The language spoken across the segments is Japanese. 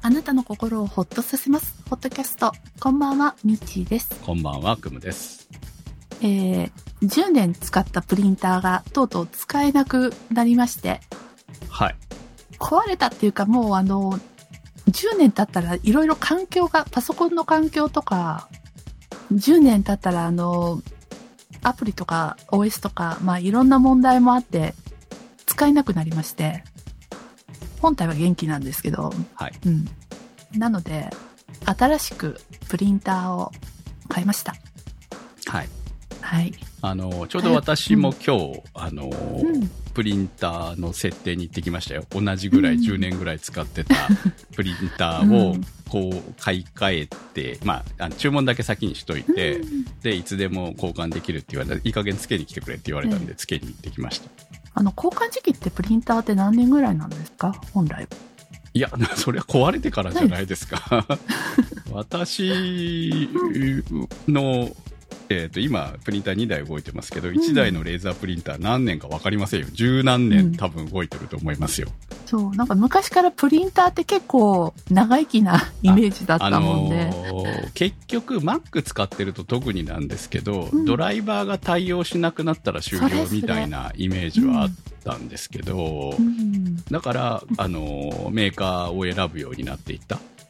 あなたの心をホッとさせます。ホットキャスト。こんばんは、みっちーです。 こんばんは、くむです。 10年使ったプリンターがとうとう使えなくなりまして。 はい。 壊れたっていうか、もう10年経ったらいろいろ環境が、パソコンの環境とか、10年経ったらアプリとか OS とか、まあいろんな問題もあって使えなくなりまして、本体は元気なんですけど、 はい。 うん。なので、新しくプリンターを買いました。 はい。 はい。 ちょうど私も今日、プリンターの設定に行ってきましたよ。同じぐらい、10年ぐらい使ってたプリンターを、こう、買い替えて、まあ、注文だけ先にしといて、で、いつでも交換できるって言われたら、いい加減付けに来てくれって言われたんで、付けに行ってきました。 交換時期ってプリンターって何年ぐらいなんですか、本来は。 いや、それは壊れてからじゃないですか。私の、今、プリンター2台動いてますけど、1台のレーザープリンター何年か分かりませんよ。十何年多分動いてると思いますよ。 そう、なんか昔からプリンターって結構長生きなイメージだったもんで。 結局 Mac 使ってると特になんですけど、ドライバーが対応しなくなったら終了みたいなイメージはあったんですけど、だから、メーカーを選ぶようになっていった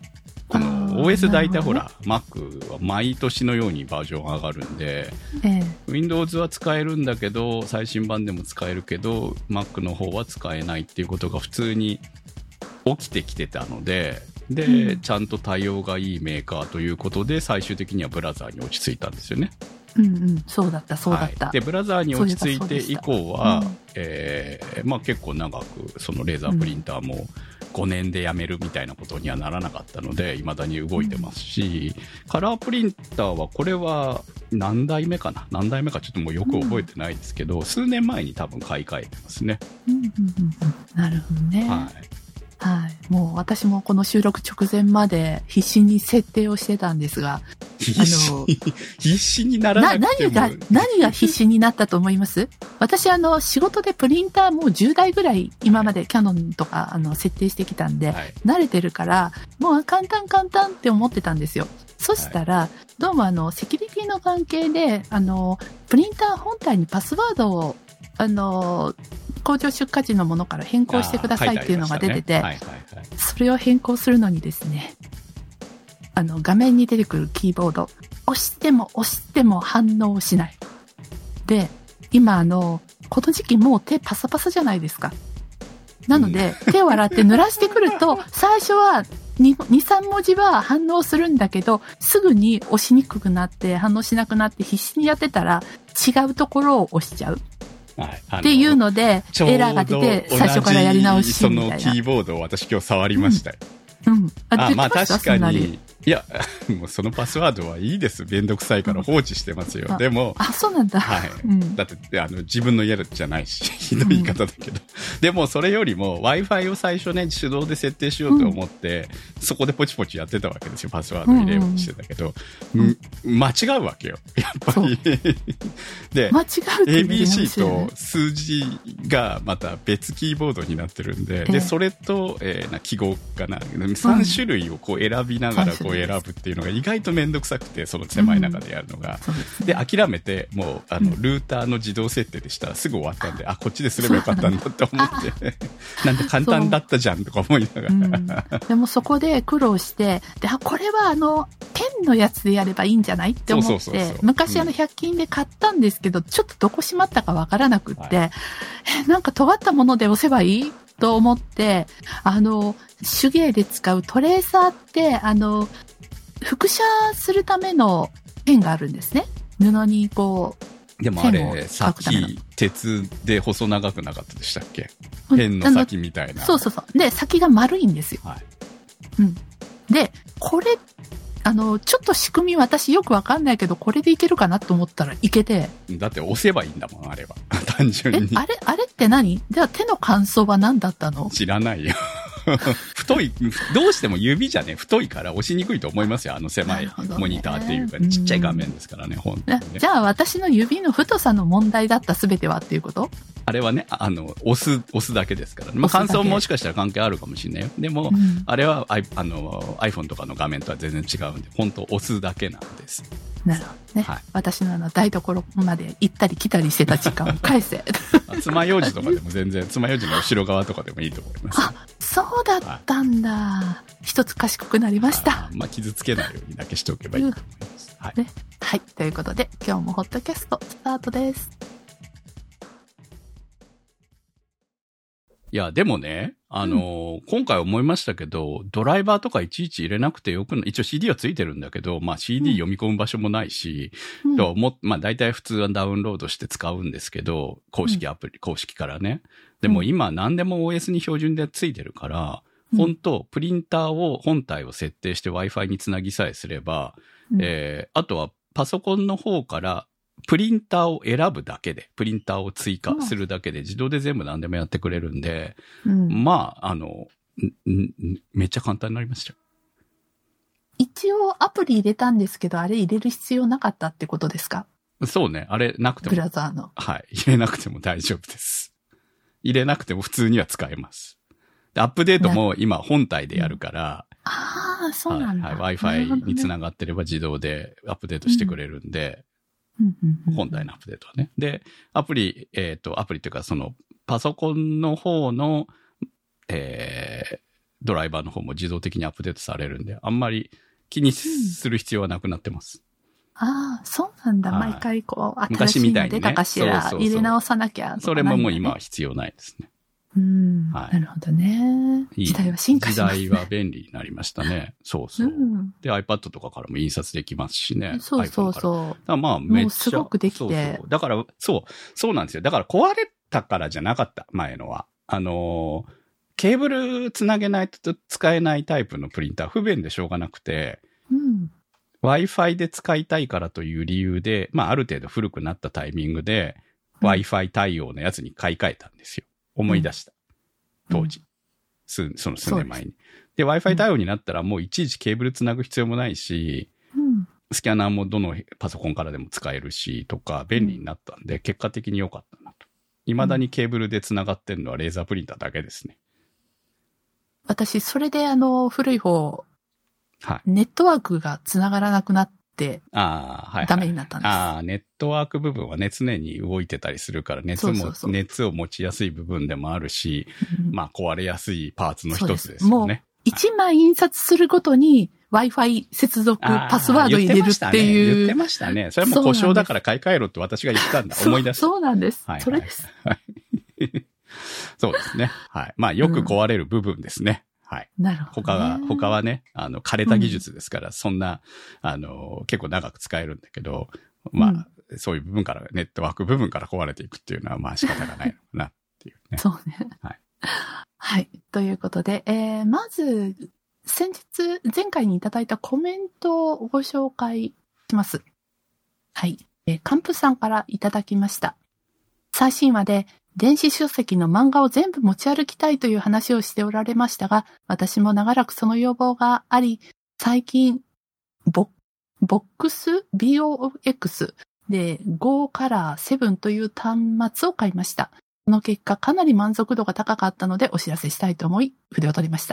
。OS 大体ほら、Mac は毎年のようにバージョン上がるんで、Windows は使えるんだけど、最新版でも使えるけど、Mac の方は使えないっていうことが普通に起きてきてたので、で、ちゃんと対応がいいメーカーということで、最終的にはブラザーに落ち着いたんですよね。 そうだった、そうだった。 で、ブラザーに落ち着いて以降は、まあ結構長く、そのレーザープリンターも、5年でやめるみたいなことにはならなかったので、未だに動いてますし、カラープリンターはこれは何代目かな、何代目かちょっともうよく覚えてないですけど、数年前に多分買い替えてますね。 なるほどね。 はい。 はい。もう私もこの収録直前まで必死に設定をしてたんですが、 必死にならなくても何が必死になったと思います？私仕事でプリンターもう10台ぐらい今までキャノンとか設定してきたんで、慣れてるからもう簡単って思ってたんですよ。そしたら、どうもセキュリティの関係でプリンター本体にパスワードを工場出荷時のものから変更してくださいっていうのが出てて、それを変更するのにですね、画面に出てくるキーボード、押しても反応しない。で、今この時期もう手パサパサじゃないですか。なので、手を洗って濡らしてくると、最初は2、3文字は反応するんだけど、すぐに押しにくくなって反応しなくなって必死にやってたら、違うところを押しちゃう。っていうので、エラーが出て、最初からやり直しみたいな。 そのキーボードを私今日触りましたよ。まあ確かに、いや、もうそのパスワードはいいです。めんどくさいから放置してますよ。でも、 そうなんだ。 はい。だって、自分の家じゃないし、ひどい言い方だけど。でも、それよりも、Wi-Fi を最初ね、手動で設定しようと思って、そこでポチポチやってたわけですよ。パスワード入れようとしてたけど、間違うわけよ。やっぱり。で、 間違うって ABC と数字がまた別キーボードになってるんで、で、それと、記号かな、3種類をこう選びながらこう選ぶっていうのが意外とめんどくさくて、その狭い中でやるのが。で、諦めて、もう、ルーターの自動設定でしたらすぐ終わったんで、こっちですればよかったんだって思って、なんで簡単だったじゃんとか思いながら。 でもそこで苦労して、で、これは剣のやつでやればいいんじゃないって思って、昔100均で買ったんですけど、ちょっとどこしまったかわからなくって、なんか尖ったもので押せばいいと思って、手芸で使うトレーサーって、複写するためのペンがあるんですね。布にこう、 でもあれ、さっき鉄で細長くなかったでしたっけ？ペンの先みたいな。 そう。で、先が丸いんですよ。で、これ、ちょっと仕組み私よくわかんないけど、これでいけるかなと思ったらいけて。 だって押せばいいんだもん、あれは。単純に。 あれって何？じゃあ手の感想は何だったの？ 知らないよ。 太い、どうしても指じゃね、太いから押しにくいと思いますよ。狭いモニターっていうか、ちっちゃい画面ですからね、本当にね。 じゃあ私の指の太さの問題だった全てはっていうこと？ あれはね、押すだけですからね。まあ、感想もしかしたら関係あるかもしれないよ。でも、あれは、iPhone とかの画面とは全然違うんで、本当押すだけなんです。 なるほどね。はい、私の台所まで行ったり来たりしてた時間を返せ。 爪楊枝とかでも全然、爪楊枝の後ろ側とかでもいいと思います。 あ、そうだったんだ。はい、一つ賢くなりました。 まあ、傷つけないようにだけしておけばいいと思います。はい、 ね。はい。ということで、今日もホットキャストスタートです。 いや、でもね、今回思いましたけど、ドライバーとかいちいち入れなくてよくない。一応 CD はついてるんだけど、まあ CD 読み込む場所もないし、まあ大体普通はダウンロードして使うんですけど、公式アプリ、公式からね。でも今何でも OS に標準でついてるから、本当プリンター本体を設定して Wi-Fi につなぎさえすれば、あとはパソコンの方からプリンターを選ぶだけで、プリンターを追加するだけで自動で全部何でもやってくれるんで、まあ、めっちゃ簡単になりました。 一応アプリ入れたんですけど、あれ入れる必要なかったってことですか？ そうね。あれなくても。 ブラザーの。 はい。入れなくても大丈夫です。入れなくても普通には使えます。でアップデートも今本体でやるから、 ああ、そうなんだ。 はい。Wi-Fi につながってれば自動でアップデートしてくれるんで、本体のアップデートはね。で、アプリっていうか、パソコンの方の、ドライバーの方も自動的にアップデートされるんで、あんまり気にする必要はなくなってます。 ああ、そうなんだ。毎回新しいの出たかしら、入れ直さなきゃ、 それももう今は必要ないですね。 なるほどね。時代は進化しますね。 時代は便利になりましたね。そうそう。で、iPad とかからも印刷できますしね。 そうそうそう。 だからまあ、めっちゃ。 すごくできて。 だから、そうなんですよ。だから壊れたからじゃなかった、前のは。ケーブルつなげないと使えないタイプのプリンター、不便でしょうがなくて、Wi-Fi で使いたいからという理由で、まあ、ある程度古くなったタイミングで、Wi-Fi 対応のやつに買い替えたんですよ。思い出した。当時。その数年前に。で、Wi-Fi 対応になったらもういちいちケーブルつなぐ必要もないし、スキャナーもどのパソコンからでも使えるし、とか、便利になったんで、結果的に良かったなと。未だにケーブルでつながってるのはレーザープリンターだけですね。 私、それで古い方、ネットワークがつながらなくなって、ダメになったんです。 ネットワーク部分はね、常に動いてたりするから、熱を持ちやすい部分でもあるし、まあ壊れやすいパーツの一つですよね。 もう、1枚印刷するごとに Wi-Fi 接続パスワード入れるっていう。 言ってましたね。それはもう故障だから買い替えろって私が言ったんだ。思い出した。 そうなんです。それです。 そうですね。はい。まあよく壊れる部分ですね。はい。 なるほど、 他はね、枯れた技術ですから、そんな、結構長く使えるんだけど、まあ、そういう部分から、ネットワーク部分から壊れていくっていうのは、まあ仕方がないのかなっていうね。 そうね。はい。はい。ということで、まず、前回にいただいたコメントをご紹介します。はい。カンプさんからいただきました。最新話で、電子書籍の漫画を全部持ち歩きたいという話をしておられましたが、私も長らくその要望があり、最近、ボックス BOX でGo Color 7という端末を買いました。その結果かなり満足度が高かったのでお知らせしたいと思い、筆を取りました。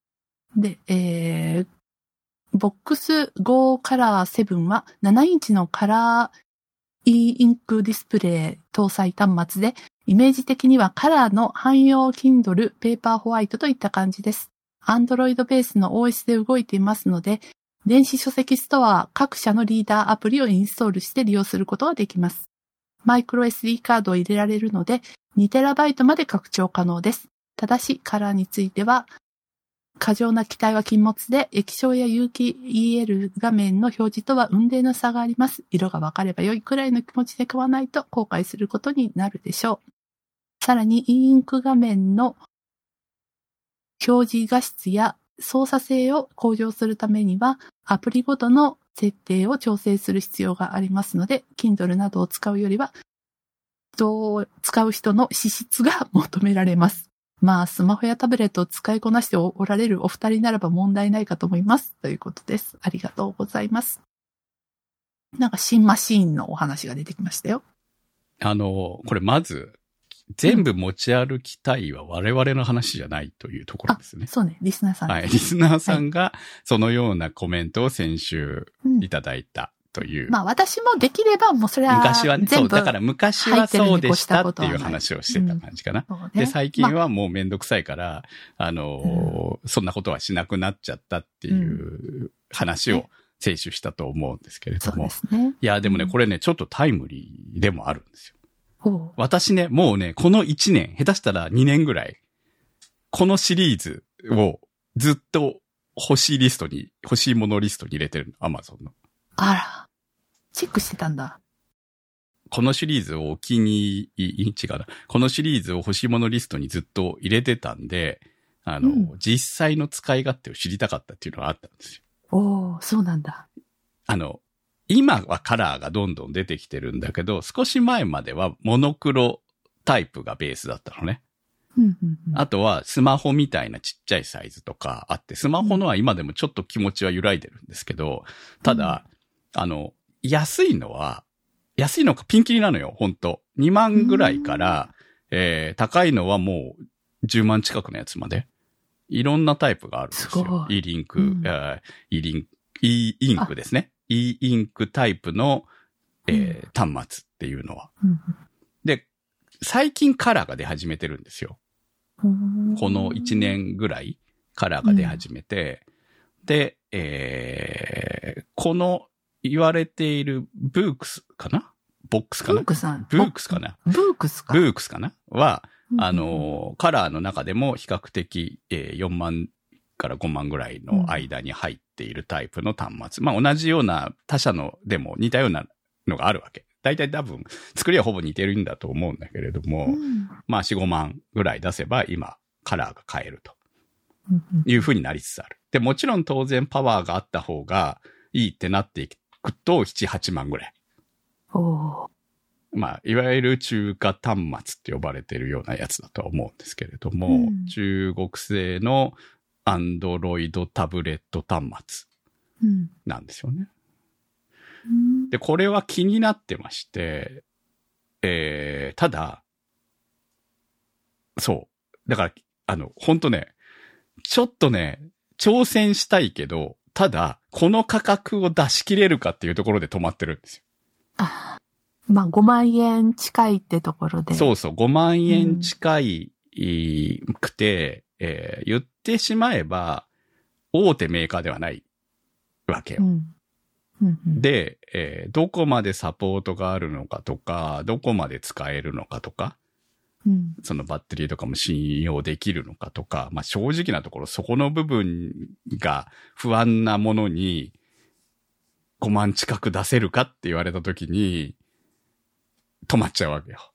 で、ボックス Go Color 7は7インチのカラーインクディスプレイ搭載端末で、イメージ的にはカラーの汎用 Kindle ペーパーホワイトといった感じです。Android ベースの OS で動いていますので、電子書籍ストア各社のリーダーアプリをインストールして利用することができます。マイクロ SD カードを入れられるので、2TB まで拡張可能です。ただし、カラーについては、過剰な期待は禁物で、液晶や有機 EL 画面の表示とは雲泥の差があります。色が分かれば良いくらいの気持ちで買わないと後悔することになるでしょう。さらに、インク画面の表示画質や操作性を向上するためには、アプリごとの設定を調整する必要がありますので、Kindle などを使うよりは、使う人の資質が求められます。 まあ、スマホやタブレットを使いこなしておられるお二人ならば問題ないかと思います。ということです。ありがとうございます。なんか新マシーンのお話が出てきましたよ。 これまず、全部持ち歩きたいは我々の話じゃないというところですね。 そうね、リスナーさん。 はい、リスナーさんがそのようなコメントを先週いただいた。という。 まあ私もできればもうそれは昔はね、そう、だから昔はそうでしたっていう話をしてた感じかな。で、最近はもうめんどくさいから、そんなことはしなくなっちゃったっていう話を先週したと思うんですけれども。 そうですね。 いや、でもね、これね、ちょっとタイムリーでもあるんですよ。私ね、もうね、この1年、下手したら2年ぐらい、このシリーズをずっと欲しいものリストに入れてるの、Amazon の。 あら。チェックしてたんだ。 このシリーズをお気に入り、違うな。このシリーズを欲しいものリストにずっと入れてたんで、実際の使い勝手を知りたかったっていうのがあったんですよ。 おー、そうなんだ。 今はカラーがどんどん出てきてるんだけど、少し前まではモノクロタイプがベースだったのね。あとはスマホみたいなちっちゃいサイズとかあって、スマホのは今でもちょっと気持ちは揺らいでるんですけど、ただ、安いのがピンキリなのよ、ほんと。2万ぐらいから、高いのはもう10万近くのやつまで。いろんなタイプがあるんですよ。E リンク、E インクですね。E インクタイプの、端末っていうのは。で、最近カラーが出始めてるんですよ。この1年ぐらいカラーが出始めて、で、この言われているブークスかなボックスかなブークスかなブークスか。 ブークスかなは、カラーの中でも比較的、4万から5万ぐらいの間に入っているタイプの端末。まあ同じような他社のでも似たようなのがあるわけ。大体多分作りはほぼ似てるんだと思うんだけれども、まあ4、5万ぐらい出せば今カラーが買えるという風になりつつある。で、もちろん当然パワーがあった方がいいってなっていくと7、8万ぐらい。まあ、いわゆる中華端末って呼ばれているようなやつだとは思うんですけれども、中国製のアンドロイドタブレット端末なんですよね。で、これは気になってまして、ただ、そう。だから、ほんとね、ちょっとね、挑戦したいけど、ただ、この価格を出し切れるかっていうところで止まってるんですよ。 まあ、5万円近いってところで。 そうそう、5万円近いくて、言ってしまえば、大手メーカーではないわけよ。で、どこまでサポートがあるのかとか、どこまで使えるのかとか、そのバッテリーとかも信用できるのかとか、まあ正直なところそこの部分が不安なものに5万近く出せるかって言われたときに止まっちゃうわけよ。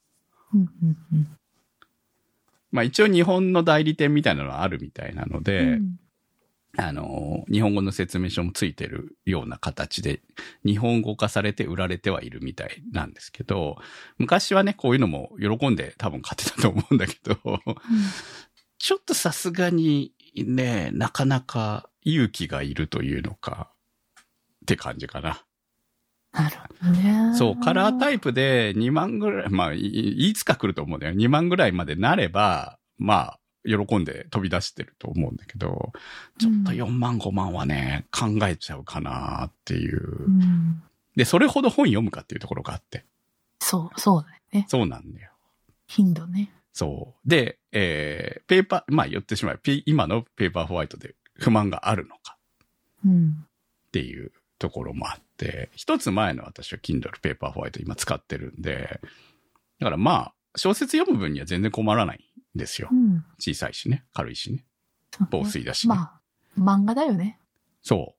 まあ一応日本の代理店みたいなのはあるみたいなので、日本語の説明書もついてるような形で日本語化されて売られてはいるみたいなんですけど、昔はね、こういうのも喜んで多分買ってたと思うんだけど、ちょっとさすがにね、なかなか勇気がいるというのかって感じかな。 なるほどね。 そう、カラータイプで2万ぐらい、まあ、いつか来ると思うんだよ。2万ぐらいまでなれば、まあ、喜んで飛び出してると思うんだけど、ちょっと4万5万はね、考えちゃうかなっていう、で、それほど本読むかっていうところがあって。 そうだよね。 そうなんだよ。 頻度ね。 そう。で、ペーパー、まあ言ってしまえば、今のペーパーホワイトで不満があるのか。っていうところもあって、一つ前の私は Kindle ペーパーホワイト今使ってるんで、だからまあ、小説読む分には全然困らないんですよ。小さいしね、軽いしね。防水だしね。 まあ、漫画だよね。 そう。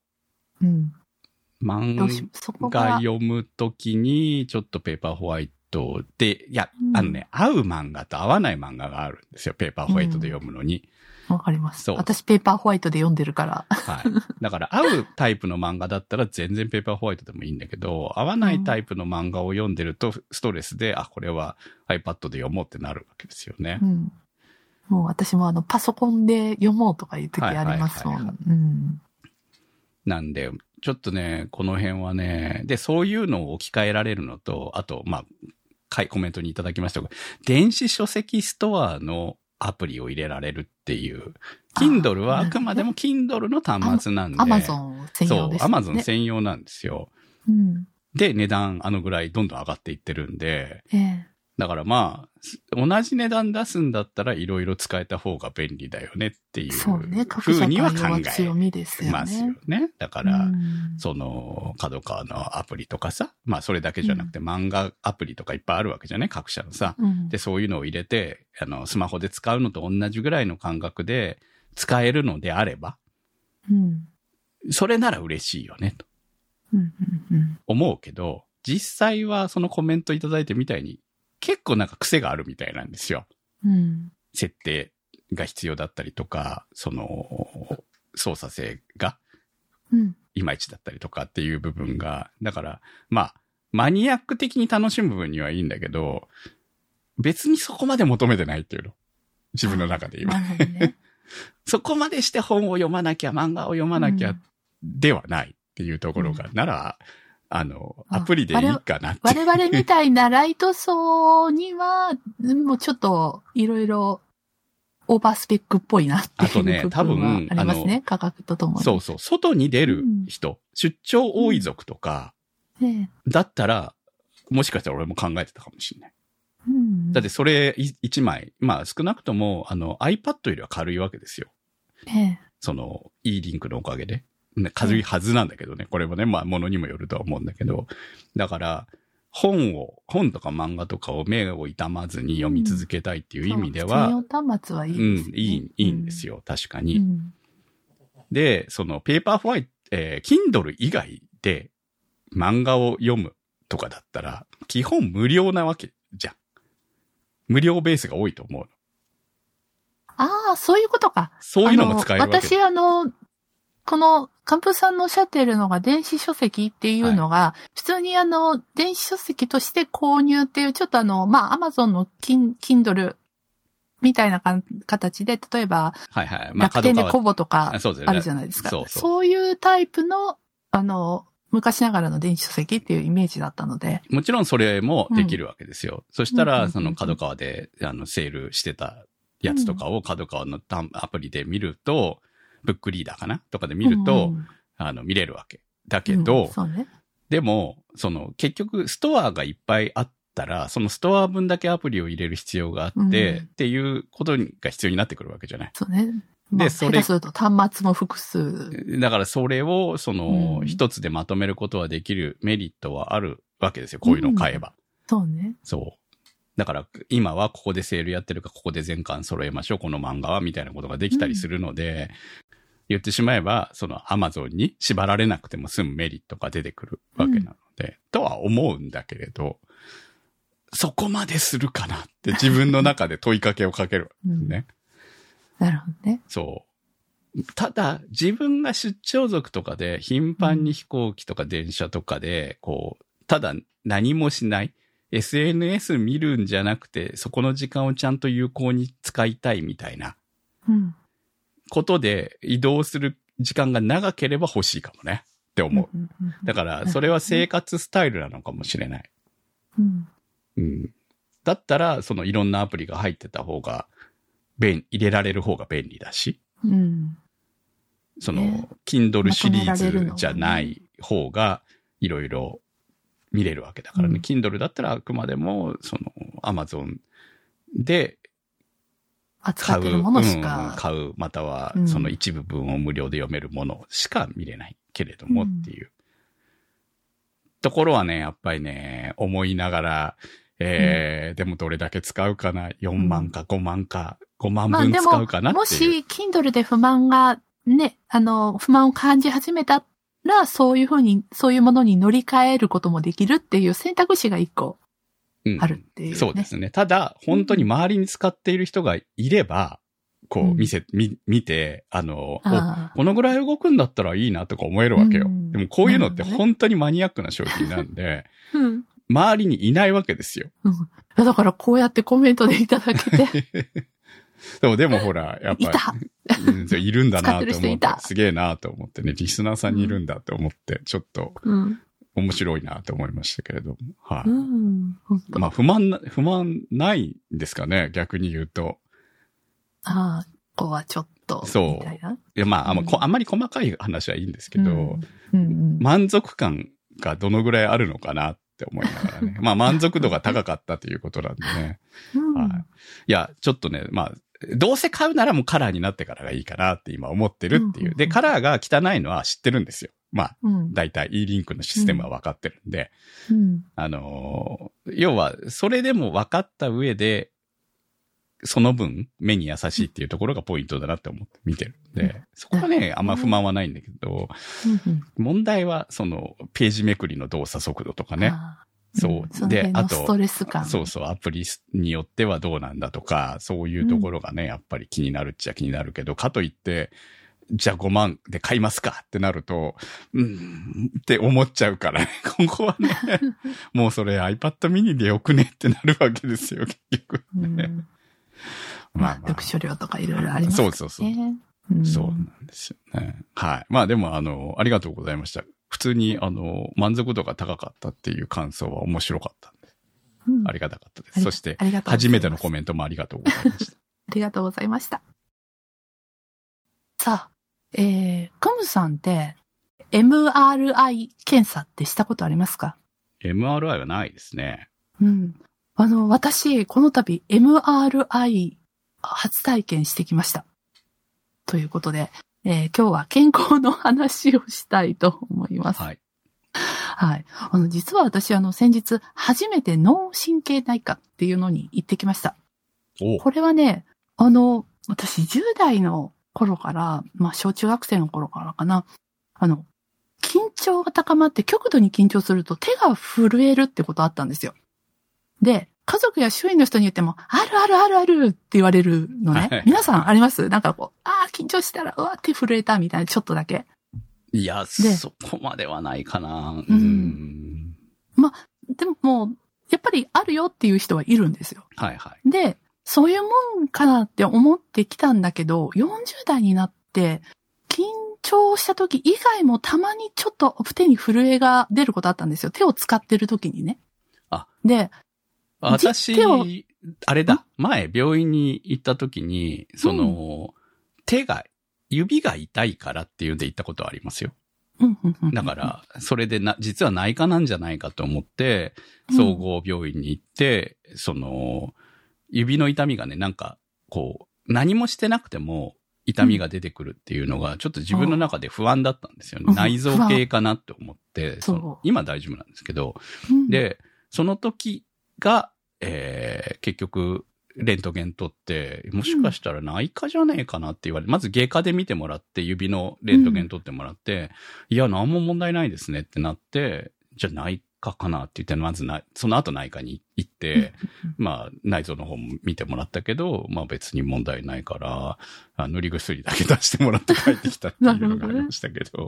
漫画読むときに、ちょっとペーパーホワイトで、いや、合う漫画と合わない漫画があるんですよ。ペーパーホワイトで読むのに。 わかります。そう。私ペーパーホワイトで読んでるから。 はい。だから合うタイプの漫画だったら全然ペーパーホワイトでもいいんだけど、合わないタイプの漫画を読んでるとストレスで、これは iPad で読もうってなるわけですよね。 もう私もパソコンで読もうとかいう時ありますもん。 なんで、ちょっとね、この辺はね、で、そういうのを置き換えられるのと、あと、まあ、コメントにいただきましたが、電子書籍ストアのアプリを入れられるっていう、Kindle はあくまでも Kindle の端末なんで。 Amazon 専用ですね。 そう、Amazon 専用なんですよ。 うん、 で、値段ぐらいどんどん上がっていってるんで、だからまあ、同じ値段出すんだったらいろいろ使えた方が便利だよねっていう風には考えますよね。だから、その、角川のアプリとかさ、まあそれだけじゃなくて漫画アプリとかいっぱいあるわけじゃね、各社のさ。で、そういうのを入れて、スマホで使うのと同じぐらいの感覚で使えるのであれば、それなら嬉しいよね、と思うけど、実際はそのコメントいただいてみたいに、結構なんか癖があるみたいなんですよ。設定が必要だったりとか、その、操作性が、いまいちだったりとかっていう部分が、だから、まあ、マニアック的に楽しむ分にはいいんだけど、別にそこまで求めてないっていうの。自分の中で今。そこまでして本を読まなきゃ、漫画を読まなきゃ、ではないっていうところが、なら、アプリでいいかなって。 我々みたいなライト層には、もうちょっと、いろいろ、オーバースペックっぽいなっていう部分はありますね。価格とともに。 そうそう。外に出る人、出張多い族とか、だったら、もしかしたら俺も考えてたかもしれない。だってそれ1枚、まあ少なくとも、iPad よりは軽いわけですよ。その、e-link のおかげで。軽いはずなんだけどね。これもね、まあ、ものにもよるとは思うんだけど。だから、本とか漫画とかを目を痛まずに読み続けたいっていう意味では。 専用端末はいいですね。 いいんですよ。確かに。で、その、ペーパーホワイト、Kindle 以外で漫画を読むとかだったら、基本無料なわけじゃん。無料ベースが多いと思うの。 ああ、そういうことか。 そういうのも使えるわけ。 私この、カンプさんのおっしゃっているのが電子書籍っていうのが、普通に電子書籍として購入っていう、ちょっとまあ、Amazon のKindle みたいな形で、例えば、楽天でコボとかあるじゃないですか。そういうタイプの、昔ながらの電子書籍っていうイメージだったので。 もちろんそれもできるわけですよ。そしたら、その角川で、セールしてたやつとかを角川のアプリで見ると、ブックリーダーかなとかで見ると、見れるわけ。だけど、でも、結局、ストアがいっぱいあったら、そのストア分だけアプリを入れる必要があって、っていうことが必要になってくるわけじゃない。 そうね。で、それ。下手すると端末も複数。 だからそれを、一つでまとめることはできるメリットはあるわけですよ。こういうのを買えば。 そうね。 そう。だから、今はここでセールやってるか、ここで全巻揃えましょう、この漫画は、みたいなことができたりするので、言ってしまえば、Amazon に縛られなくても済むメリットが出てくるわけなので、とは思うんだけれど、そこまでするかなって自分の中で問いかけをかけるわけですね。 なるほどね。 そう。ただ、自分が出張族とかで頻繁に飛行機とか電車とかで、ただ何もしない、SNS 見るんじゃなくて、そこの時間をちゃんと有効に使いたいみたいな。ことで移動する時間が長ければ欲しいかもねって思う。だからそれは生活スタイルなのかもしれない。だったらいろんなアプリが入ってた方が入れられる方が便利だし、Kindle シリーズじゃない方がいろいろ見れるわけだからね。Kindle だったらあくまでもAmazon で扱ってるものしか買う、またはその一部分を無料で読めるものしか見れないけれどもっていう、ところはね、やっぱりね、思いながら、でもどれだけ使うかな、4万か5万か、5万分使うかなっていう。 もし Kindle で不満がね、不満を感じ始めたら、そういうものに乗り換えることもできるっていう選択肢が一個。あるっていう、ね。 そうですね。ただ、本当に周りに使っている人がいれば、見て、このぐらい動くんだったらいいなとか思えるわけよ。でもこういうのって本当にマニアックな商品なんで、周りにいないわけですよ。 だからこうやってコメントでいただけて。 でもほら、やっぱり、いるんだなと思って、すげえなと思ってね、リスナーさんにいるんだと思って、ちょっと、面白いなと思いましたけれども。はい。まあ、不満ないんですかね、逆に言うと。 ああ、ここはちょっと。 そう。いや、まあ、あんまり細かい話はいいんですけど、満足感がどのぐらいあるのかなって思いながらね。まあ、満足度が高かったということなんでね。はい。いや、ちょっとね、まあ、どうせ買うならもうカラーになってからがいいかなって今思ってるっていう。で、カラーが汚いのは知ってるんですよ。まあ、だいたい E リンクのシステムは分かってるんで。要は、それでも分かった上で、その分、目に優しいっていうところがポイントだなって思って見てるんで、そこはね、あんま不満はないんだけど、問題は、その、ページめくりの動作速度とかね。そう。で、あと、そうそう、アプリによってはどうなんだとか、そういうところがね、やっぱり気になるっちゃ気になるけど、かといって、じゃあ5万で買いますかってなると、って思っちゃうからね。ここはね、もうそれ iPad mini でよくねってなるわけですよ、結局、ね。 まあ、読書量とかいろいろありますね。 そう。そうなんですよね。はい。まあでも、ありがとうございました。普通に、満足度が高かったっていう感想は面白かったんで。ありがたかったです。そして、初めてのコメントもありがとうございました。 ありがとうございました。さあ、クムさんって、MRI 検査ってしたことありますか？ MRI はないですね。 私、この度 MRI 初体験してきました。ということで、今日は健康の話をしたいと思います。はい。はい。実は私、先日、初めて脳神経内科っていうのに行ってきました。これはね、私、10代の頃から、まあ、小中学生の頃からかな、緊張が高まって極度に緊張すると手が震えるってことあったんですよ。で、家族や周囲の人に言っても、あるあるあるあるって言われるのね。皆さんあります？なんかこう、緊張したら、うわ、手震えたみたいな、ちょっとだけ。 いや、そこまではないかな。 まあ、でももう、やっぱりあるよっていう人はいるんですよ。 はいはい。 で、そういうもんかなって思ってきたんだけど、40代になって、緊張した時以外もたまにちょっと手に震えが出ることあったんですよ。手を使ってる時にね。で、 私、あれだ、前病院に行った時に、指が痛いからっていうんで行ったことはありますよ。だから、それで実は内科なんじゃないかと思って、総合病院に行って、指の痛みがね、なんか、こう、何もしてなくても痛みが出てくるっていうのが、ちょっと自分の中で不安だったんですよね。内臓系かなって思って、今大丈夫なんですけど、で、その時が、結局、レントゲン取って、もしかしたら内科じゃねえかなって言われて、まず外科で見てもらって、指のレントゲン取ってもらって、いや、なんも問題ないですねってなって、じゃあ内科かなって言って、まずその後内科に行って、まあ、内臓の方も見てもらったけど、まあ別に問題ないから、塗り薬だけ出してもらって帰ってきたっていうのがありましたけど。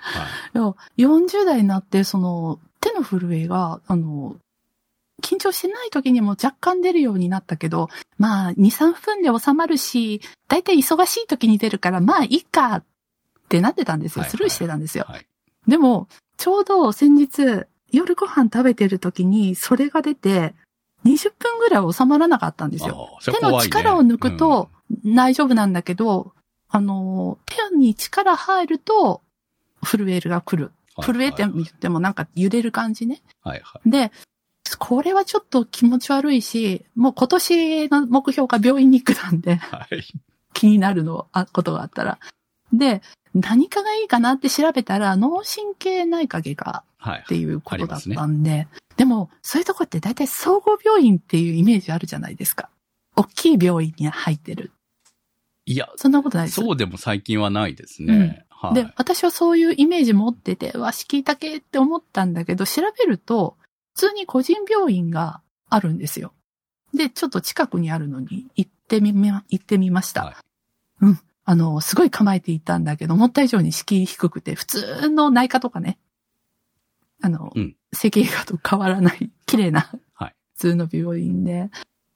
40代になって、手の震えが、緊張してない時にも若干出るようになったけど、まあ、2、3分で収まるし、だいたい忙しい時に出るから、まあ、いいかってなってたんですよ。スルーしてたんですよ。でも、ちょうど先日、夜ご飯食べてる時に、それが出て、20分ぐらい収まらなかったんですよ。手の力を抜くと大丈夫なんだけど、手に力入ると、震えるが来る。震えって言ってもなんか揺れる感じね。で、これはちょっと気持ち悪いし、もう今年の目標が病院に行くなんで、気になることがあったら。で、何かがいいかなって調べたら、脳神経内科外科っていうことだったんで、でも、そういうとこって大体総合病院っていうイメージあるじゃないですか。大きい病院に入ってる。 いや、 そんなことないです。 そうでも最近はないですね。 で、私はそういうイメージ持ってて、敷居高って思ったんだけど、調べると、普通に個人病院があるんですよ。で、ちょっと近くにあるのに行ってみました。すごい構えていたんだけど、思った以上に敷居低くて、普通の内科とかね、整形外科と変わらない、綺麗な、普通の病院で。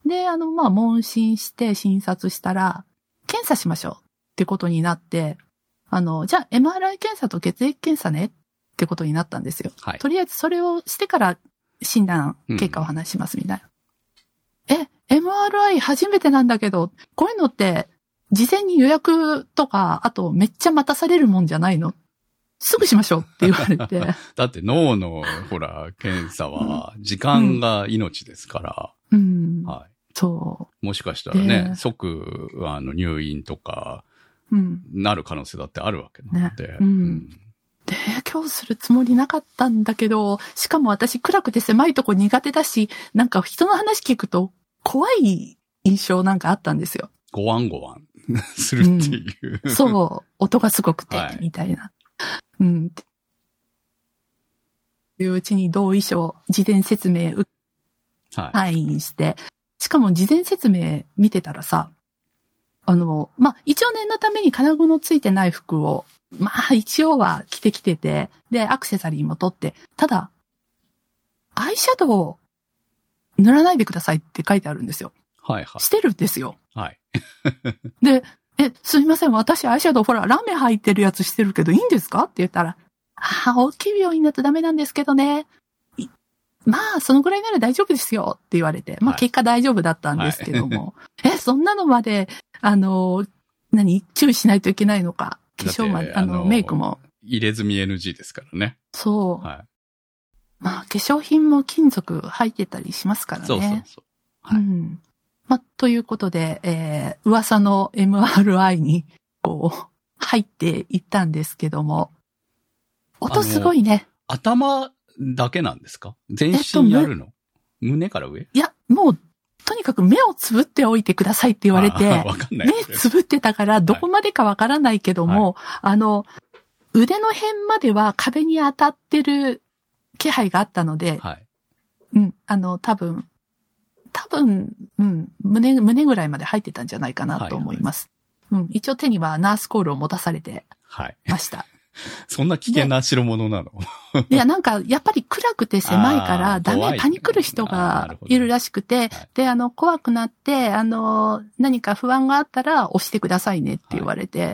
で、まあ、問診して診察したら、検査しましょうってことになって、じゃあ MRI 検査と血液検査ねってことになったんですよ。 はい。 とりあえずそれをしてから診断結果を話しますみたいな。MRI 初めてなんだけど、こういうのって事前に予約とか、あとめっちゃ待たされるもんじゃないの？すぐしましょうって言われて。 だって脳の、ほら、検査は時間が命ですから。 うん。 はい。 そう。 もしかしたらね、即、入院とか、なる可能性だってあるわけなので。 ね、うん。で、今日するつもりなかったんだけど、しかも私暗くて狭いとこ苦手だし、なんか人の話聞くと怖い印象なんかあったんですよ。 ごわんごわんするっていう、 そう、音がすごくて、 はい、 みたいな。いううちに同意書、事前説明、退院して、しかも事前説明見てたらさ、まあ、一応念のために金具のついてない服を、まあ、一応は着てきてて、で、アクセサリーも取って、ただ、アイシャドウを塗らないでくださいって書いてあるんですよ。 はいはい。 してるんですよ。 はい。 で、すいません、私アイシャドウほら、ラメ入ってるやつしてるけどいいんですかって言ったら、大きい病院だとダメなんですけどね。まあ、そのぐらいなら大丈夫ですよって言われて、まあ結果大丈夫だったんですけども。はい、そんなのまで、注意しないといけないのか。化粧まで、メイクも。 入れ墨 NG ですからね。 そう。 はい。 まあ、化粧品も金属入ってたりしますからね。 そうそうそう。はい。 まあ、ということで、噂の MRI に、こう、入っていったんですけども、音すごいね。 頭だけなんですか？全身やるの？胸から上？いや、もう、とにかく目をつぶっておいてくださいって言われて、目つぶってたからどこまでかわからないけども、はい、腕の辺までは壁に当たってる気配があったので、 はい、 多分、胸ぐらいまで入ってたんじゃないかなと思います。はいはい、一応手にはナースコールを持たされてました。はいそんな危険な代物なの？ いや、なんか、やっぱり暗くて狭いから、ダメ、パニクる人がいるらしくて、で、怖くなって、何か不安があったら押してくださいねって言われて、はい、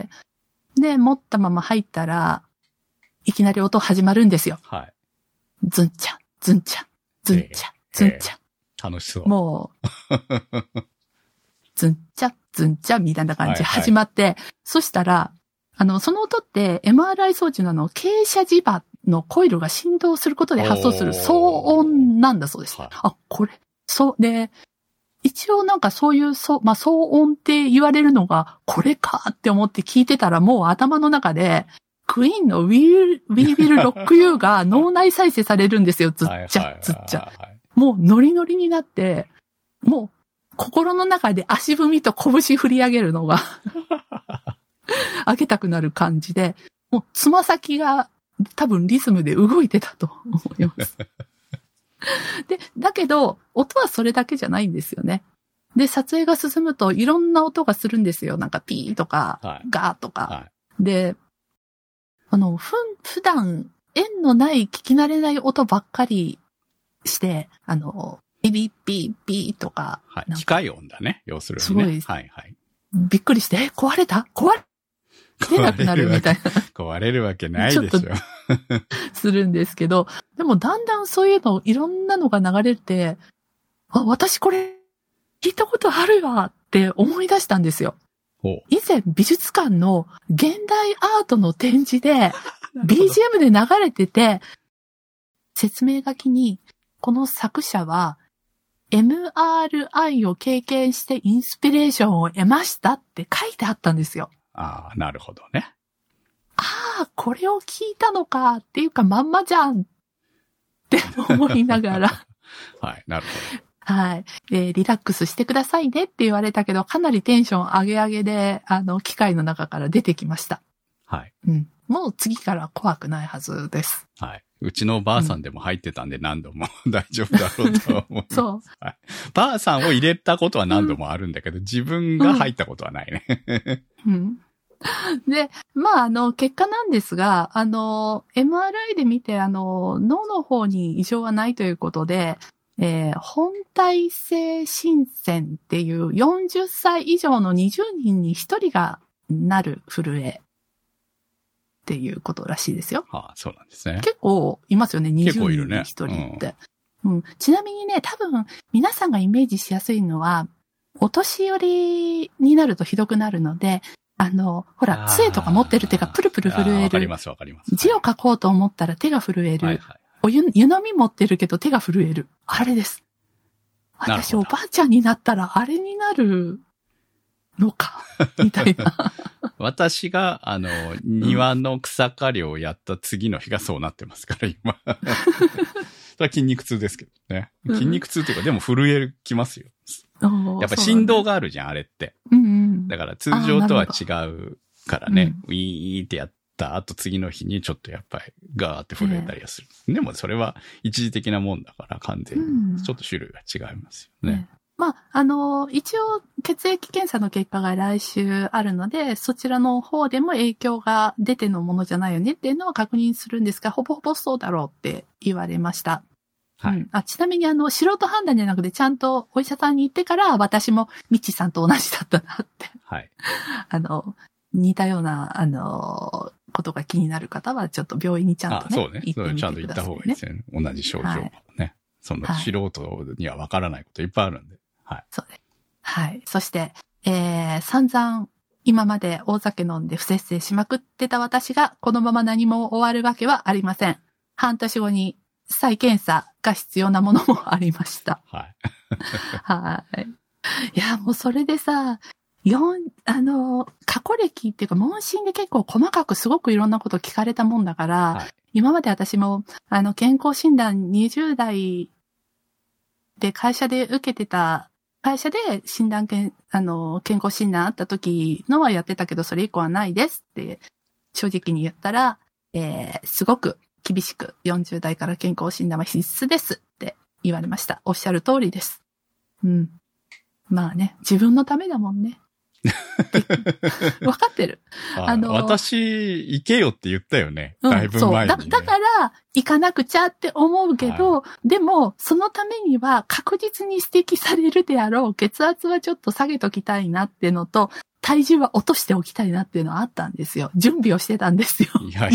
で、持ったまま入ったら、いきなり音始まるんですよ。 はい。 ズンチャ、ズンチャ、ズンチャ、ズンチャ。 楽しそう。 もう、ズンチャ、ズンチャみたいな感じで始まって、はいはい、そしたら、その音って MRI 装置の傾斜磁場のコイルが振動することで発送する騒音なんだそうです。はい、これ、で、一応なんかそういう、騒音って言われるのが、これかって思って聞いてたらもう頭の中で、クイーンの We Will Rock You が脳内再生されるんですよ。ずっちゃ、ずっちゃ。もうノリノリになって、もう心の中で足踏みと拳振り上げるのが、開けたくなる感じで、もうつま先が多分リズムで動いてたと思います。で、だけど、音はそれだけじゃないんですよね。で、撮影が進むといろんな音がするんですよ。なんかピーとか、ガーとか。はい、で、普段、縁のない聞き慣れない音ばっかりして、ビビッピーピーとか。 はい。機械音だね。要するにね。 すごいです。 はいはい。 びっくりして、壊れなくなるみたいな。 壊れるわけないでしょ。ちょっとするんですけど、でもだんだんそういうの、いろんなのが流れて、私これ聞いたことあるわって思い出したんですよ。以前美術館の現代アートの展示で BGM で流れてて、説明書きにこの作者はMRI を経験してインスピレーションを得ましたって書いてあったんですよ。 ああ、なるほどね。 ああ、これを聞いたのかっていうかまんまじゃんって思いながら。 はい、なるほど。 はい。で、リラックスしてくださいねって言われたけど、かなりテンション上げ上げで、機械の中から出てきました。 はい。 うん。もう次から怖くないはずです。 はい。うちのばあさんでも入ってたんで何度も大丈夫だろうと思う。 そう。 はい。ばあさんを入れたことは何度もあるんだけど、自分が入ったことはないね。 うん。で、まあ、結果なんですが、MRI で見て、脳の方に異常はないということで、 本体性新鮮っていう40歳以上の20人に1人がなる震えっていうことらしいですよ。 はあ、そうなんですね。 結構いますよね、20 結構いるね。 人に1人って。ちなみにね、多分皆さんがイメージしやすいのは、お年寄りになるとひどくなるので、ほら、杖とか持ってる手がプルプル震える。 わかります、わかります。 字を書こうと思ったら手が震える。はいはい、湯飲み持ってるけど手が震える。あれです。私、おばあちゃんになったらあれになるのか、みたいな。 私が、庭の草刈りをやった次の日がそうなってますから、今。それは筋肉痛ですけどね。筋肉痛っていうか、でも震えきますよ。やっぱ振動があるじゃん、あれって。だから通常とは違うからね、ウィーってやった後次の日にちょっとやっぱりガーって震えたりはする。でもそれは一時的なもんだから完全にちょっと種類が違いますよね。 まあ、一応血液検査の結果が来週あるので、そちらの方でも影響が出てのものじゃないよねっていうのは確認するんですが、ほぼほぼそうだろうって言われました。はい。ちなみに素人判断じゃなくてちゃんとお医者さんに行ってから私もミッチーさんと同じだったなって。はい。似たような、ことが気になる方はちょっと病院にちゃんとね。 そうね。行ってみてくださいね。ちゃんと行った方がいいですよね。同じ症状ね。はい、その素人にはわからないこといっぱいあるんで。はい。 そうです。はい。そして、散々今まで大酒飲んで不摂生しまくってた私がこのまま何も終わるわけはありません。半年後に再検査が必要なものもありました。はい。はい。いや、もうそれでさ、過去歴っていうか問診で結構細かくすごくいろんなこと聞かれたもんだから、はい、今まで私も健康診断20代で会社で受けてた、会社で健康診断あった時のはやってたけどそれ以降はないですって正直に言ったら、すごく厳しく40代から健康診断は必須ですって言われました。おっしゃる通りです。うん。まあね、自分のためだもんね。わかってる。 私、行けよって言ったよね。だいぶ前に、ね。 だから、行かなくちゃって思うけど、はい、でも、そのためには確実に指摘されるであろう、血圧はちょっと下げときたいなっていうのと、体重は落としておきたいなっていうのはあったんですよ。準備をしてたんですよ。 いや。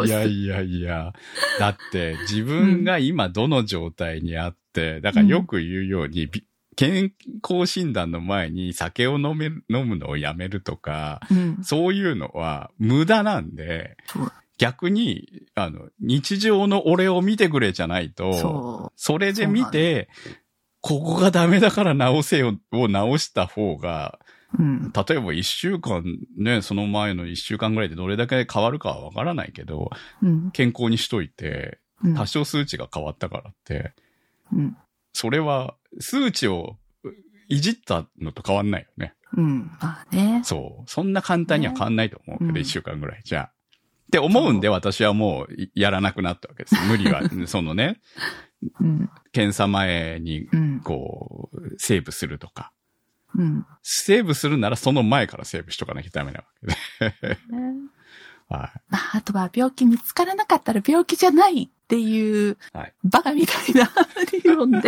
だって、自分が今どの状態にあって、だからよく言うように、健康診断の前に酒を飲むのをやめるとか、そういうのは無駄なんで、逆に、日常の俺を見てくれじゃないと、それで見て、ここがダメだから直せよを直した方が、例えば1週間ね、その前の1週間ぐらいでどれだけ変わるかはわからないけど、健康にしといて、多少数値が変わったからって、それは数値をいじったのと変わんないよね。 まあね。 そう。そんな簡単には変わんないと思うけど、1週間ぐらいじゃあ。って思うんで私はもうやらなくなったわけです。無理は、そのね、検査前にこう、セーブするとか。セーブするならその前からセーブしとかなきゃダメなわけで。はい。 まあ、あとは病気見つからなかったら病気じゃないっていう、バカみたいな理論で、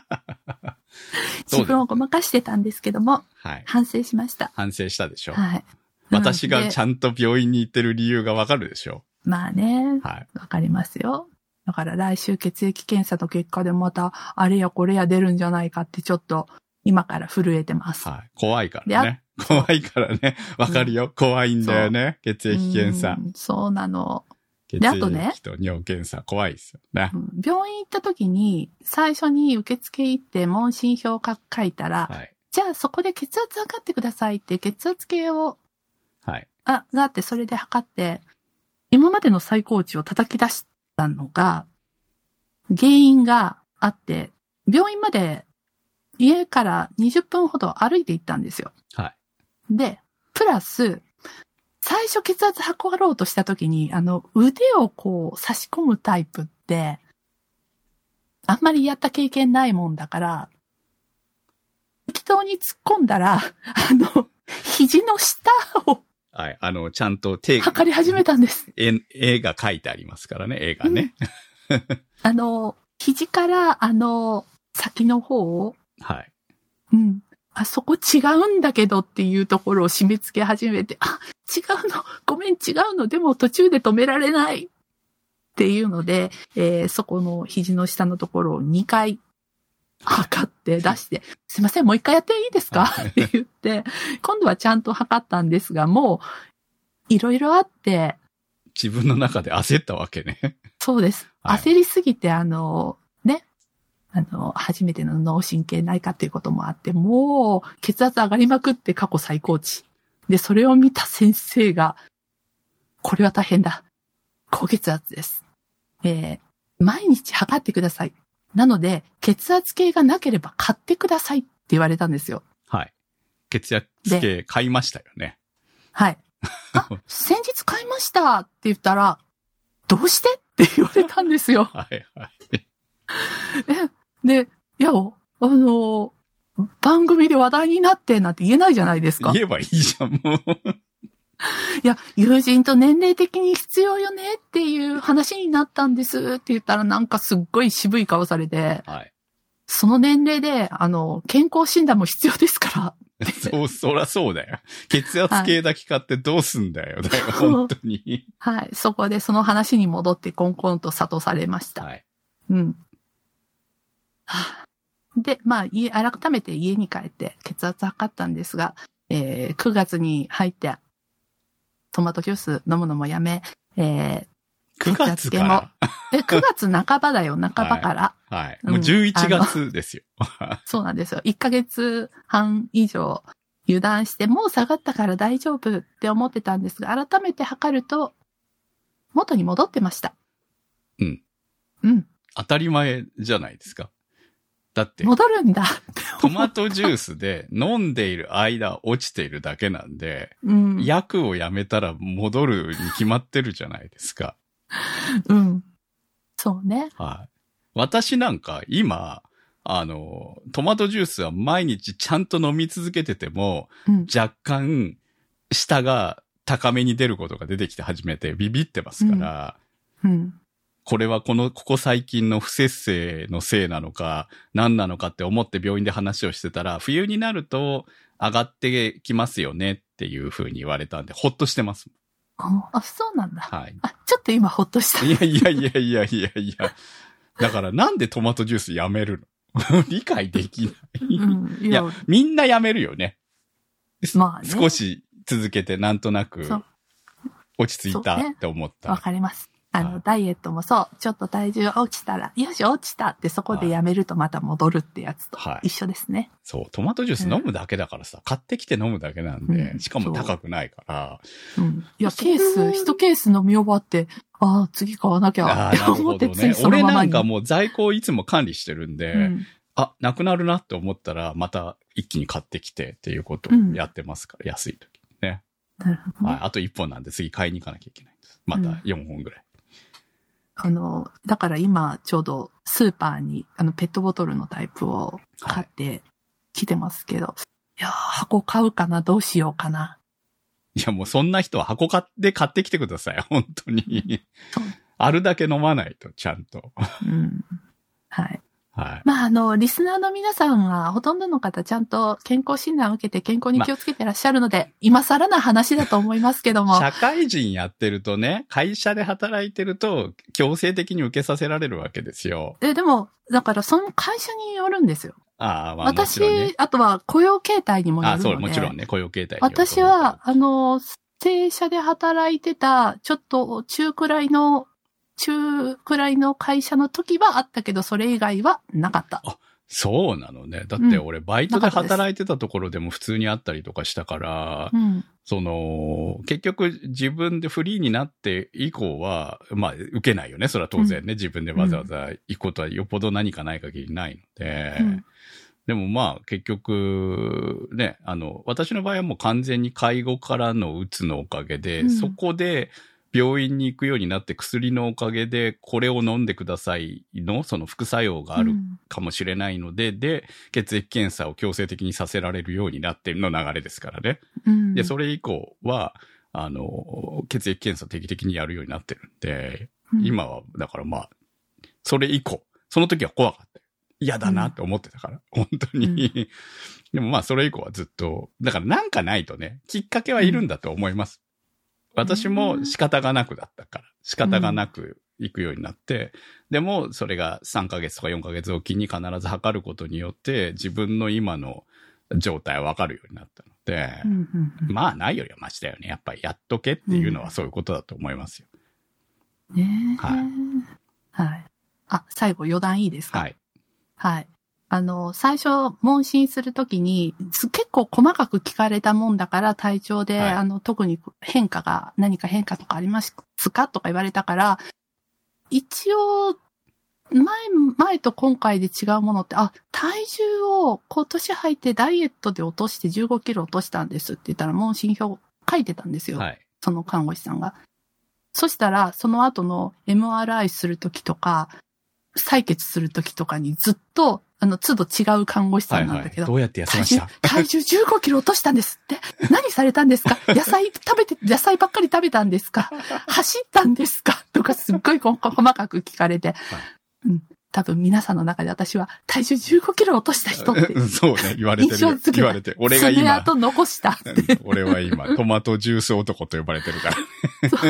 自分をごまかしてたんですけども、反省しました。 反省したでしょ。はい。私がちゃんと病院に行ってる理由がわかるでしょ。 まあね。はい。わかりますよ。だから来週血液検査の結果でまた、あれやこれや出るんじゃないかってちょっと、今から震えてます。 はい。怖いからね。怖いからね。わかるよ。怖いんだよね。血液検査。 そうなの。 血液と尿検査怖いですよね。 病院行った時に、最初に受付行って問診票を書いたら、じゃあそこで血圧測ってくださいって血圧計を、があってそれで測って、今までの最高値を叩き出したのが、原因があって、病院まで家から20分ほど歩いて行ったんですよ。はい。で、プラス、最初血圧測ろうとした時に、腕をこう差し込むタイプって、あんまりやった経験ないもんだから、適当に突っ込んだら、肘の下を、 はい、ちゃんと手が、 測り始めたんです。 絵が書いてありますからね、絵がね。 肘から、 先の方を、 はい。 うん。あそこ違うんだけどっていうところを締め付け始めて、あ、違うの、ごめん違うの、でも途中で止められないっていうので、そこの肘の下のところを2回測って出して、すいません、もう1回やっていいですかって言って、今度はちゃんと測ったんですが、もう、いろいろあって、 自分の中で焦ったわけね。 そうです。 はい、 焦りすぎて、初めての脳神経内科っていうこともあって、もう、血圧上がりまくって過去最高値。で、それを見た先生が、これは大変だ。高血圧です。毎日測ってください。なので、血圧計がなければ買ってくださいって言われたんですよ。 はい。血圧計買いましたよね。 はい。あ、先日買いましたって言ったら、どうしてって言われたんですよ。 はいはい。 で、いや、番組で話題になってなんて言えないじゃないですか。 言えばいいじゃん、もう。 いや、友人と年齢的に必要よねっていう話になったんですって言ったらなんかすっごい渋い顔されて、はい、その年齢で、健康診断も必要ですから。 そらそうだよ。血圧計だけ買ってどうすんだよ、だよ、本当に。 はい、そこでその話に戻ってコンコンと諭されました。はい。うん。で、まあ、改めて家に帰って血圧測ったんですが、9月に入って、トマトジュース飲むのもやめ、 9月から 9月半ばだよ、半ばから。 はい。はい、もう11月ですよ。 そうなんですよ。1ヶ月半以上油断して、もう下がったから大丈夫って思ってたんですが、改めて測ると、元に戻ってました。 うん。 うん。 当たり前じゃないですか。だって。 戻るんだ。 トマトジュースで飲んでいる間落ちているだけなんで、 うん、 薬をやめたら戻るに決まってるじゃないですか。 うん。そうね。 はい。私なんか今、トマトジュースは毎日ちゃんと飲み続けてても、若干、舌が高めに出ることが出てきて初めてビビってますから、これはここ最近の不節制のせいなのか、何なのかって思って病院で話をしてたら、冬になると上がってきますよねっていう風に言われたんで、ほっとしてます。 あ、そうなんだ。 はい。 ちょっと今ほっとした。 いや。だからなんでトマトジュースやめるの理解できない。いや、みんなやめるよね。まあね。少し続けてなんとなく落ち着いたって思った。 わかります。ダイエットもそう、ちょっと体重落ちたら、よし、落ちたってそこでやめるとまた戻るってやつと一緒ですね。 そう、トマトジュース飲むだけだからさ、買ってきて飲むだけなんで、しかも高くないから。 いや、一ケース飲み終わって、次買わなきゃって思ってついそのままに。 俺なんかもう在庫をいつも管理してるんで、なくなるなって思ったら、また一気に買ってきてっていうことをやってますから、安い時にね。 なるほど。 はい、あと1本なんで次買いに行かなきゃいけないんです。また4本ぐらい。 だから今ちょうどスーパーにペットボトルのタイプを買ってきてますけど、いや箱買うかな、どうしようかな。 いやもうそんな人は箱買ってきてください、本当に。あるだけ飲まないと、ちゃんと。 はい。 はい。 まあ、リスナーの皆さんは、ほとんどの方、ちゃんと健康診断を受けて健康に気をつけてらっしゃるので、今更な話だと思いますけども。 社会人やってるとね、会社で働いてると、強制的に受けさせられるわけですよ。 でも、だからその会社によるんですよ。 私、ね、 あとは雇用形態にもよるので。 そう、もちろんね、雇用形態。 私は、正社で働いてた、ちょっと中くらいの会社の時はあったけど、それ以外はなかった。 そうなのね。だって俺、バイトで働いてたところでも普通にあったりとかしたから、結局自分でフリーになって以降は、まあ、受けないよね。それは当然ね。自分でわざわざ行くことはよっぽど何かない限りないので。でもまあ、結局、ね、私の場合はもう完全に介護からのうつのおかげで、そこで、病院に行くようになって薬のおかげでこれを飲んでくださいのその副作用があるかもしれないので、で、血液検査を強制的にさせられるようになっての流れですからね。で、それ以降は、血液検査定期的にやるようになってるんで、今は、だからまあ、それ以降、その時は怖かったよ。 嫌だなって思ってたから、本当に。でもまあそれ以降はずっと、だからなんかないとね、きっかけはいるんだと思います。私も仕方がなくだったから、仕方がなく行くようになって、でもそれが3ヶ月とか4ヶ月おきに必ず測ることによって自分の今の状態はわかるようになったので、まあないよりはマシだよね。やっぱりやっとけっていうのはそういうことだと思いますよ。 はい。はい。あ、最後余談いいですか？はい。はい。最初、問診するときに、結構細かく聞かれたもんだから、体調で、特に何か変化とかありますかとか言われたから、一応、前と今回で違うものって、体重を今年入ってダイエットで落として15キロ落としたんですって言ったら、問診票書いてたんですよ。はい。その看護師さんが。そしたら、その後の MRI するときとか、採血するときとかにずっと、都度違う看護師さんなんだけど。 どうやって痩せました？ 体重15キロ落としたんですって。何されたんですか？野菜ばっかり食べたんですか？走ったんですか？とかすっごい細かく聞かれて。多分皆さんの中で私は体重15キロ落とした人って。 そうね、言われてる。言われて。俺が今。 爪痕残したって。 俺は今、トマトジュース男と呼ばれてるから。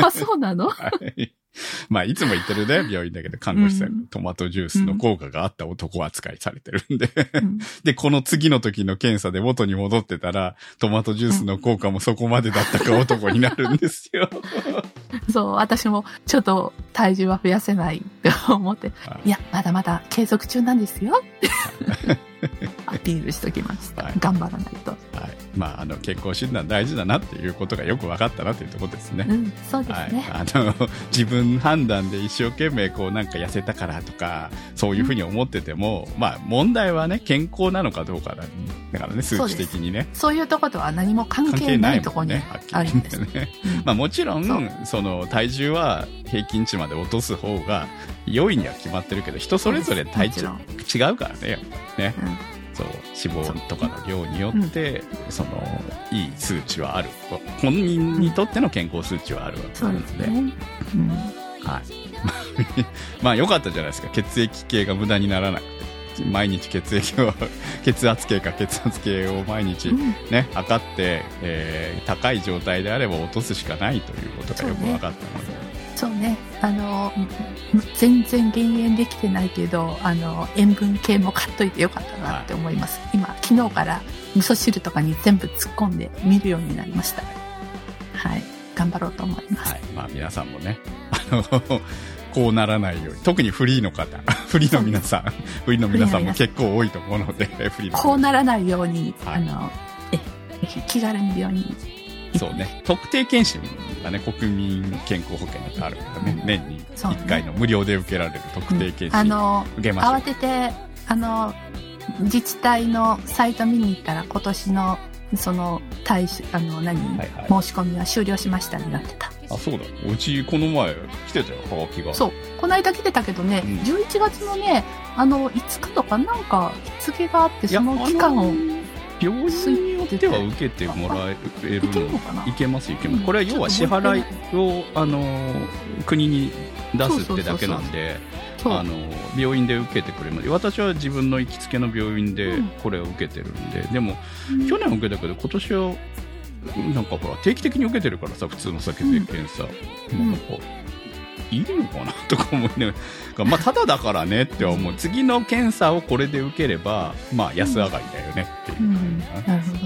そうなの？ はい。まあ、いつも言ってるね、病院だけど、看護師さん、トマトジュースの効果があった男扱いされてるんで。で、この次の時の検査で元に戻ってたら、トマトジュースの効果もそこまでだったか男になるんですよ。 そう、私もちょっと体重は増やせないって思って、いや、まだまだ継続中なんですよってアピールしときました。頑張らないと。 はい。まあ、健康診断大事だなっていうことがよく分かったなというところですね。 そうですね。 自分判断で一生懸命なんか痩せたからとか、そういうふうに思ってても、まあ、問題はね、健康なのかどうかだからね、数値的にね。 そういうところとは何も関係ないところにあるんですね。 まあ、もちろん、体重は平均値まで落とす方が良いには決まってるけど、人それぞれ体重違うからね、やっぱりね。そう、脂肪とかの量によって、いい数値はある。本人にとっての健康数値はあるわけなので。はい。まあ、良かったじゃないですか。血液計が無駄にならなくて。毎日血圧計を毎日ね、測って、高い状態であれば落とすしかないということがよく分かったので。 そうね。全然減塩できてないけど、塩分計も買っといてよかったなって思います。今、昨日から味噌汁とかに全部突っ込んで見るようになりました。はい。頑張ろうと思います。はい。 まあ皆さんもね、こうならないように、特にフリーの皆さんも結構多いと思うので、 こうならないように、気軽に病院に。 そうね。特定健診がね、国民健康保険だとあるからね、年に1回の無料で受けられる特定健診、受けましょう。 慌てて、自治体のサイト見に行ったら今年の申し込みは終了しましたになってた。 あ、そうだ。うちこの前来てたよ、ハガキが。 そう。この間来てたけどね、11月のね、5日とかなんか日付があって、その期間を。 病院によっては受けてもらえるのかな。いけます。これは要は支払いを、国に出すってだけなんで、病院で受けてくれます。私は自分の行きつけの病院でこれを受けてるんで、でも、去年受けたけど今年は、なんかほら、定期的に受けてるからさ、普通の血液検査。なんかいるのかなとか思いながら、まあ、ただだからねって思う。次の検査をこれで受ければ、まあ、安上がりだよねっていう。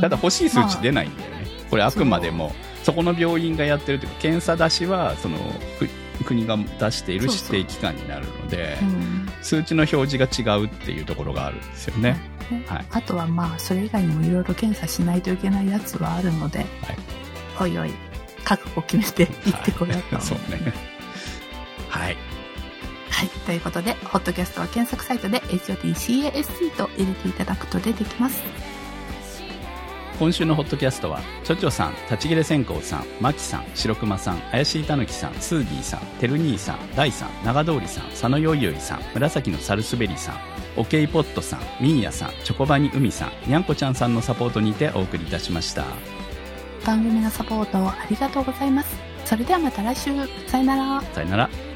ただ欲しい数値出ないんだよね。これあくまでも、そこの病院がやってるというか、検査出しは、国が出している指定機関になるので、数値の表示が違うっていうところがあるんですよね。はい、 あとはまあ、それ以外にもいろいろ検査しないといけないやつはあるので、おいおい、覚悟決めて行ってこようと。 そうね。はい。 はい。ということで、ホットキャストは検索サイトで HOTCAST と入れていただくと出てきます。 今週のホットキャストは、ちょちょさん、立ち切れ線香さん、まきさん、白熊さん、怪しいたぬきさん、スーギーさん、てる兄さん、大さん、長通りさん、佐野よいよいさん、紫のサルスベリさん、オケイポットさん、ミーヤさん、チョコバニウミさん、にゃんこちゃんさんのサポートにてお送りいたしました。 番組のサポートありがとうございます。それではまた来週。さよなら。 さよなら。